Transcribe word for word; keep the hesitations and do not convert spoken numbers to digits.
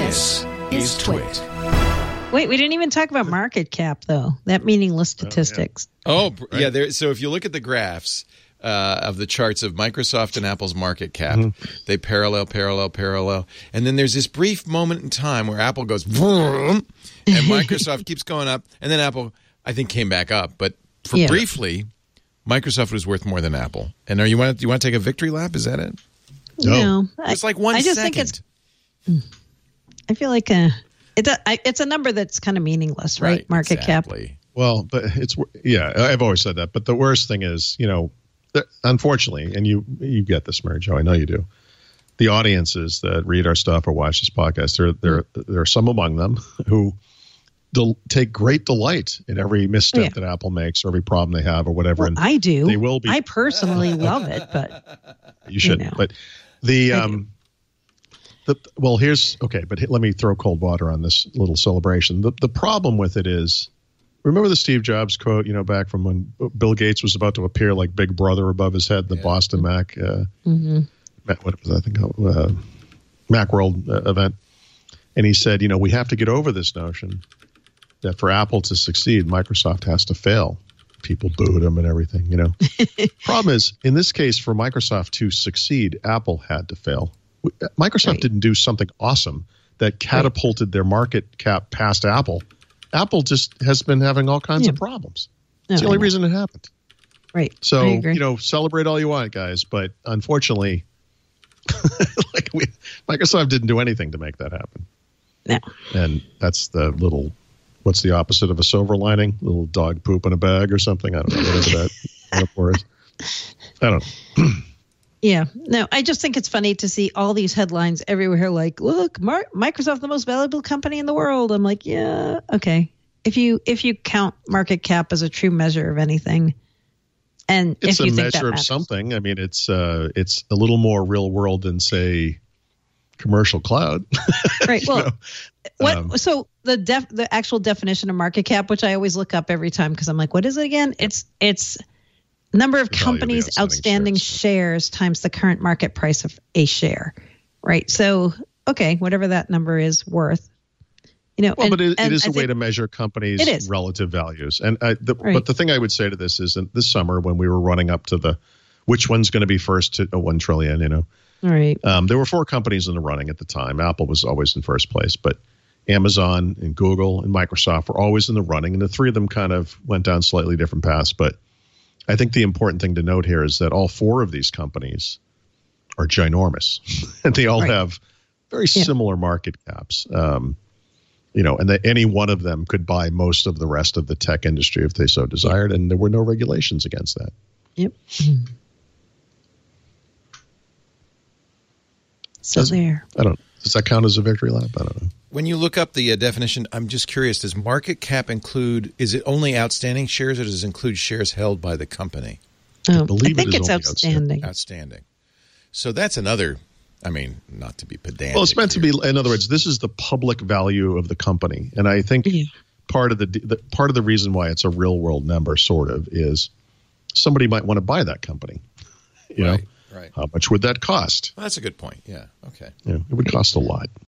This is Twit. Wait, we didn't even talk about market cap, though. That meaningless statistics. Oh, yeah. Oh, yeah there, so if you look at the graphs uh, of the charts of Microsoft and Apple's market cap, mm-hmm. they parallel, parallel, parallel. And then there's this brief moment in time where Apple goes, vroom, and Microsoft keeps going up. And then Apple, I think, came back up. But for yeah. briefly, Microsoft was worth more than Apple. And are you want to, you want to take a victory lap? Is that it? No. no it's like one I just second. Think it's, I feel like a... It, I, it's a number that's kind of meaningless, right? right Market exactly. cap. Well, but it's yeah. I've always said that. But the worst thing is, you know, unfortunately, and you you get this, Mary Jo. I know you do. The audiences that read our stuff or watch this podcast, there there there are some among them who del- take great delight in every misstep yeah. that Apple makes, or every problem they have, or whatever. Well, and I do. They will be. I personally love it, but you shouldn't. You know. But the um. The, well, here's okay, but let me throw cold water on this little celebration. The the problem with it is, remember the Steve Jobs quote, you know, back from when Bill Gates was about to appear like Big Brother above his head, the yeah. Boston Mac, uh, mm-hmm. Mac, what was that thing called? Uh, Macworld uh, event, and he said, you know, we have to get over this notion that for Apple to succeed, Microsoft has to fail. People booed him and everything, you know. Problem is, in this case, for Microsoft to succeed, Apple had to fail. Microsoft right. didn't do something awesome that catapulted right. their market cap past Apple. Apple just has been having all kinds yeah. of problems. No, it's the only reason it happened. Right. So, you know, celebrate all you want, guys. But unfortunately, like we, Microsoft didn't do anything to make that happen. No. And that's the little, what's the opposite of a silver lining? Little dog poop in a bag or something? I don't know. Whatever that metaphor is. I don't know. Yeah, no, I just think it's funny to see all these headlines everywhere like, look, Mar- Microsoft, the most valuable company in the world. I'm like, yeah, okay. If you if you count market cap as a true measure of anything, and it's if you a think measure that of matters. something. I mean, it's uh, it's a little more real world than, say, commercial cloud. Right. Well, know? what? Um, so the def, the actual definition of market cap, which I always look up every time because I'm like, what is it again? It's it's number of companies outstanding, outstanding shares. shares times the current market price of a share, right? So, okay, whatever that number is worth, you know. Well, and, but it, it is I a way to measure companies' it is. relative values. And I, the, right. but the thing I would say to this is, that this summer when we were running up to the, which one's going to be first to a one trillion, you know, all right. Um, there were four companies in the running at the time. Apple was always in first place, but Amazon and Google and Microsoft were always in the running, and the three of them kind of went down slightly different paths, but I think the important thing to note here is that all four of these companies are ginormous, and they all right. have very yeah. similar market caps. Um, you know, and that any one of them could buy most of the rest of the tech industry if they so desired, and there were no regulations against that. Yep. So does, there. I don't. Does that count as a victory lap? I don't know. When you look up the uh, definition, I'm just curious, does market cap include, is it only outstanding shares or does it include shares held by the company? Oh, I believe I think it is it's outstanding. Outstanding. So that's another, I mean, not to be pedantic. Well, it's meant here. to be, in other words, this is the public value of the company. And I think yeah. part of the, the part of the reason why it's a real world number sort of is somebody might want to buy that company. You right. know? Right. How much would that cost? Well, that's a good point. Yeah. Okay. Yeah, it would cost a lot.